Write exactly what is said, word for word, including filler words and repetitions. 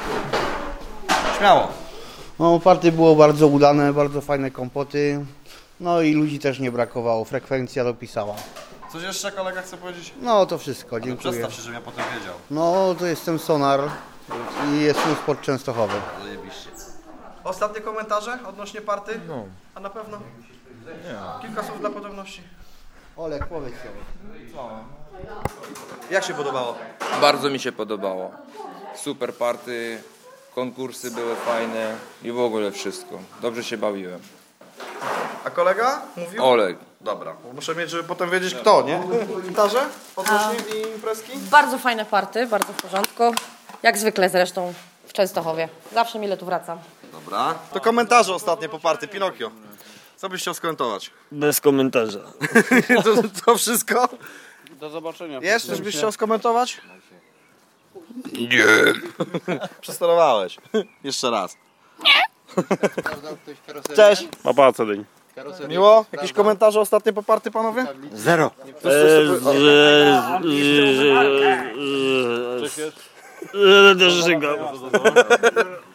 Śmiało. No, party było bardzo udane, bardzo fajne kompoty. No i ludzi też nie brakowało, frekwencja dopisała. Coś jeszcze kolega chce powiedzieć? No to wszystko, dziękuję. Przedstaw się, żebym ja potem wiedział. No to jestem Sonar i jestem Sport Częstochowy. Zajebiście. Ostatnie komentarze odnośnie party? No. A na pewno? Nie. Kilka słów dla podobności. Olek, powiedz sobie. Jak się podobało? Bardzo mi się podobało. Super party, konkursy były fajne i w ogóle wszystko. Dobrze się bawiłem. A kolega mówił? Olek. Dobra, bo muszę mieć, żeby potem wiedzieć kto, nie? Komentarze odnośnie imprezki? Bardzo fajne party, bardzo w porządku. Jak zwykle zresztą w Częstochowie. Zawsze mile tu wracam. Dobra. To komentarze ostatnie po party. Pinokio. Co byś chciał skomentować? Bez komentarza. to, to wszystko? Do zobaczenia. Jest? Coś byś chciał skomentować? Nie. Przesterowałeś. Jeszcze raz. Cześć. Papa, co dzień. Miło? Jakieś komentarze ostatnie po party, panowie? Zero. Cześć jest. Eee,